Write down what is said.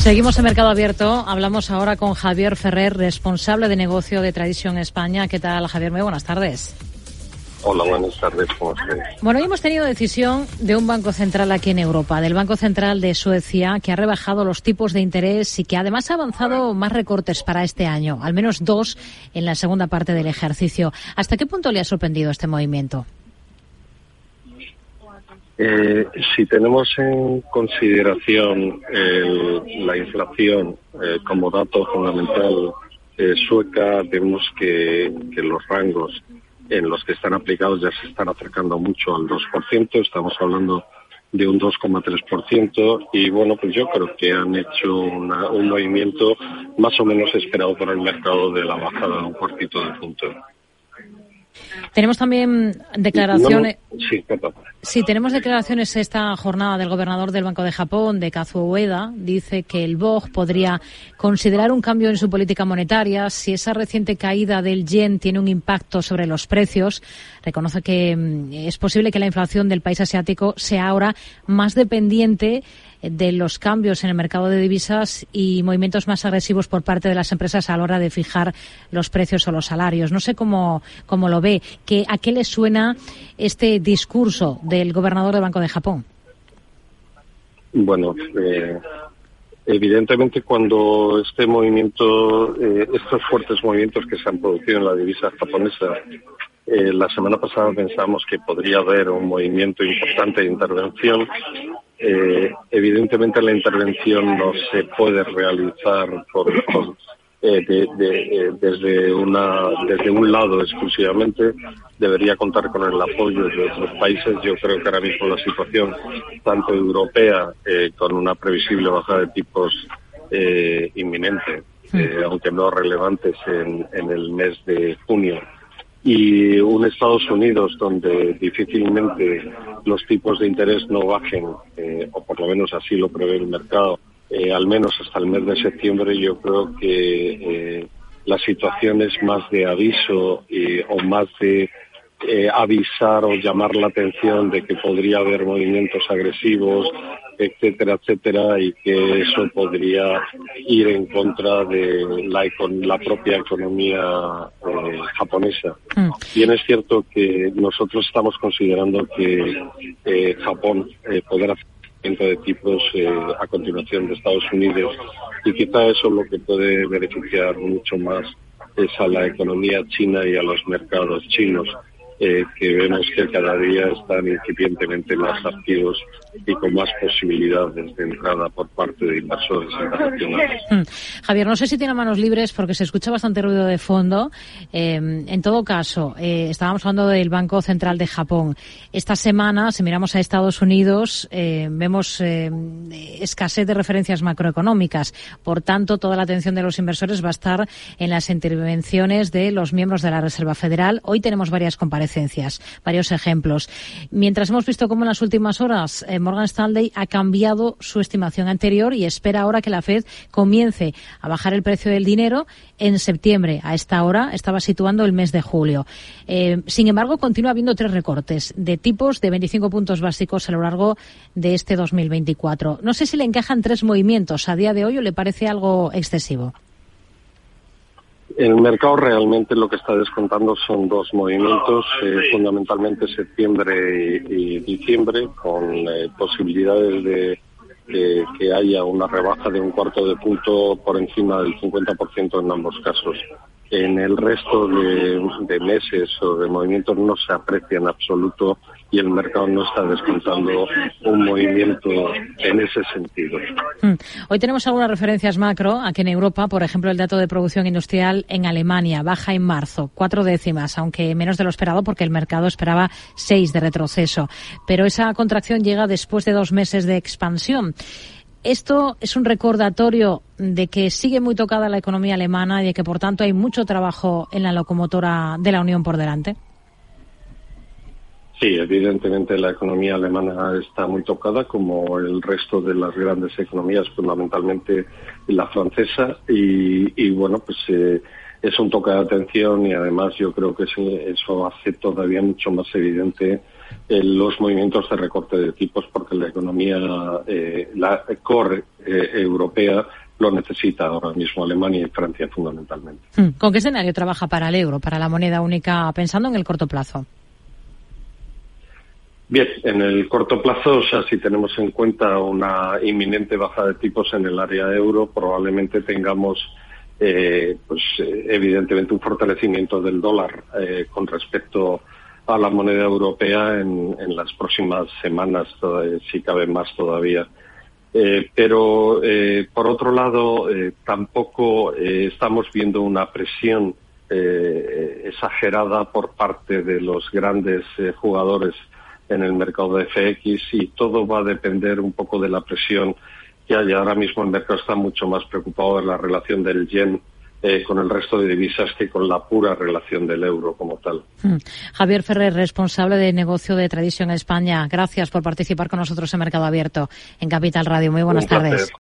Seguimos en Mercado Abierto. Hablamos ahora con Javier Ferrer, responsable de negocio de Tradition España. ¿Qué tal, Javier? Muy buenas tardes. Hola, buenas tardes. ¿Cómo estás? Bueno, hoy hemos tenido decisión de un banco central aquí en Europa, del Banco Central de Suecia, que ha rebajado los tipos de interés y que además ha avanzado más recortes para este año, al menos 2 en la segunda parte del ejercicio. ¿Hasta qué punto le ha sorprendido este movimiento? Si tenemos en consideración la inflación como dato fundamental sueca, vemos que los rangos en los que están aplicados ya se están acercando mucho al 2%, estamos hablando de un 2,3%, y bueno, pues yo creo que han hecho un movimiento más o menos esperado por el mercado de la bajada de un cuartito de punto. Tenemos también declaraciones. Sí, perdón. Sí, tenemos declaraciones esta jornada del gobernador del Banco de Japón, de Kazuo Ueda. Dice que el BOJ podría considerar un cambio en su política monetaria si esa reciente caída del yen tiene un impacto sobre los precios. Reconoce que es posible que la inflación del país asiático sea ahora más dependiente de los cambios en el mercado de divisas y movimientos más agresivos por parte de las empresas a la hora de fijar los precios o los salarios. No sé cómo lo ve. ¿A qué le suena este discurso del gobernador del Banco de Japón? Bueno, evidentemente cuando estos fuertes movimientos que se han producido en la divisa japonesa, la semana pasada pensábamos que podría haber un movimiento importante de intervención. Evidentemente la intervención no se puede realizar desde un lado exclusivamente. Debería contar con el apoyo de otros países. Yo creo que ahora mismo la situación tanto europea, con una previsible bajada de tipos inminente, aunque no relevantes en el mes de junio, y un Estados Unidos donde difícilmente los tipos de interés no bajen, o por lo menos así lo prevé el mercado, al menos hasta el mes de septiembre, yo creo que la situación es más de aviso o más de avisar o llamar la atención de que podría haber movimientos agresivos, etcétera, etcétera, y que eso podría ir en contra de la propia economía japonesa. Bien es cierto que nosotros estamos considerando que Japón podrá hacer de tipos a continuación de Estados Unidos, y quizá eso es lo que puede beneficiar mucho más es a la economía china y a los mercados chinos, que vemos que cada día están incipientemente más activos y con más posibilidades de entrada por parte de inversores internacionales. Javier, no sé si tiene manos libres porque se escucha bastante ruido de fondo. En todo caso, estábamos hablando del Banco Central de Japón. Esta semana, si miramos a Estados Unidos, vemos escasez de referencias macroeconómicas. Por tanto, toda la atención de los inversores va a estar en las intervenciones de los miembros de la Reserva Federal. Hoy tenemos varias comparecencias, varios ejemplos. Mientras hemos visto cómo en las últimas horas Morgan Stanley ha cambiado su estimación anterior y espera ahora que la Fed comience a bajar el precio del dinero en septiembre. A esta hora estaba situando el mes de julio. Sin embargo, continúa habiendo 3 recortes de tipos de 25 puntos básicos a lo largo de este 2024. No sé si le encajan 3 movimientos a día de hoy o le parece algo excesivo. El mercado realmente lo que está descontando son 2 movimientos, fundamentalmente septiembre y diciembre, con posibilidades de que haya una rebaja de un cuarto de punto por encima del 50% en ambos casos. En el resto de meses o de movimientos no se aprecia en absoluto y el mercado no está descontando un movimiento en ese sentido. Hoy tenemos algunas referencias macro aquí en Europa. Por ejemplo, el dato de producción industrial en Alemania baja en marzo, 4 décimas, aunque menos de lo esperado porque el mercado esperaba 6 de retroceso. Pero esa contracción llega después de 2 meses de expansión. Esto es un recordatorio de que sigue muy tocada la economía alemana y de que, por tanto, hay mucho trabajo en la locomotora de la Unión por delante. Sí, evidentemente la economía alemana está muy tocada, como el resto de las grandes economías, fundamentalmente la francesa, y bueno, pues es un toque de atención y además yo creo que eso hace todavía mucho más evidente los movimientos de recorte de tipos, porque la economía, la core europea lo necesita ahora mismo Alemania y Francia fundamentalmente. ¿Con qué escenario trabaja para el euro, para la moneda única, pensando en el corto plazo? Bien, en el corto plazo, o sea, si tenemos en cuenta una inminente baja de tipos en el área euro, probablemente tengamos, evidentemente un fortalecimiento del dólar con respecto a la moneda europea en las próximas semanas, si cabe más todavía. Pero, por otro lado, tampoco estamos viendo una presión exagerada por parte de los grandes jugadores en el mercado de FX, y todo va a depender un poco de la presión que haya. Ahora mismo el mercado está mucho más preocupado de la relación del yen con el resto de divisas que con la pura relación del euro como tal. Javier Ferrer, responsable de negocio de Tradition España, gracias por participar con nosotros en Mercado Abierto en Capital Radio. Muy buenas tardes.